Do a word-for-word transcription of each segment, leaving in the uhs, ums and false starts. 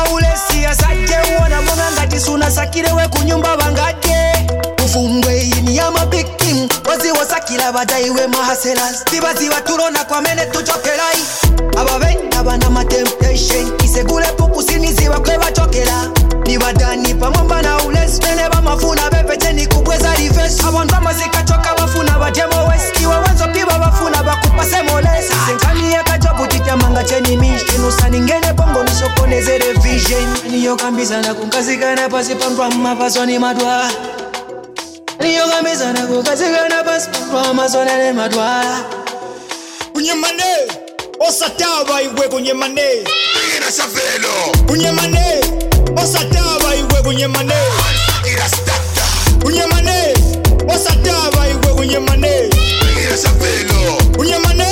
ulesi asajje uona monga ngati suna sakirewe kunyumba bangade ufungwe ini ya mabiktim wazi wasakila badaiwe mahaselas tibazi watulona kwa mene tuchokelai ababenda bana matemptation isegule pukusini ziwa kwe bachokela nibadani pamomba na ulesi mene bamafuna bepeteni kubweza rifes abonza mazika choka bafuna bajemo west iwe wenzo piba bafuna bakupase molesi senkani ya kajobu titamanga cheni mission usaningene bongo nisokoneze revision niyo kambiza na kunkazikana pasi pamprama pasoni madwa niyo kambiza na kunkazikana pasi pamprama pasoni madwa Kunyemane osataba iwe kunyemane Ira savelo Kunyemane osataba iwe kunyemane Ira stata Kunyemane osataba iwe kunyemane Ira savelo Kunyemane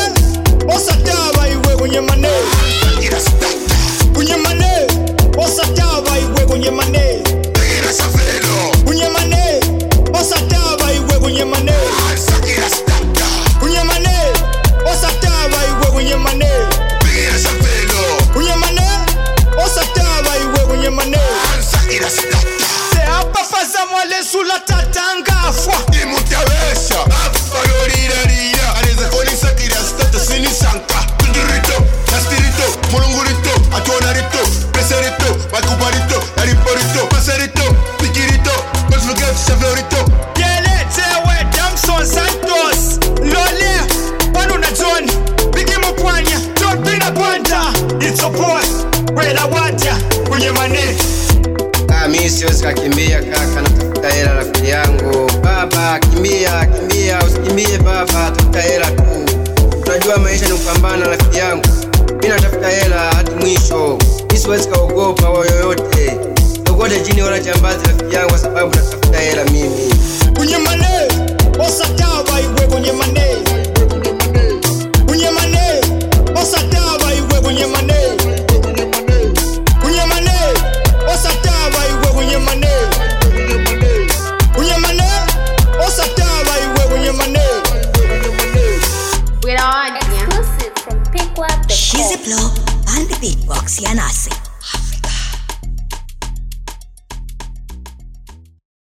osataba iwe kunyemane Ira stata Kunyemane osataba iwe kunyemane Ira savelo Kunyemane osataba iwe kunyemane Ira stata Kunyemane osataba iwe kunyemane Ira savelo Kunyemane osataba iwe kunyemane Ira stata Se apa faza mwale sula tatanga fwa Imutawesha Afalorira ria Aneza konisa kira stata sini sanka Tudurito Nastirito Mulungurito Atuanarito Preserito Makubarito Nariporito Paserito Pikirito Konsugat Shavorito Yele tewe Damson Santos Lole Wanu na John Bigi Mupwanya John Pina Pwanta It's a boy Wela Wanja Kunyemane Ah, mimi siwezi kukimbia kaka, natafuta hela rafiki yangu. Baba, kimbia, kimbia, usikimbie baba, tafuta hela tu. Unajua maisha ni kupambana rafiki yangu. Mimi natafuta hela hadi mwisho. Mimi siwezi kuogopa wao yoyote. Ugote jini wala jambazi rafiki yangu kwa sababu natafuta hela mimi. Kunyemane Osataba iwe kunyemane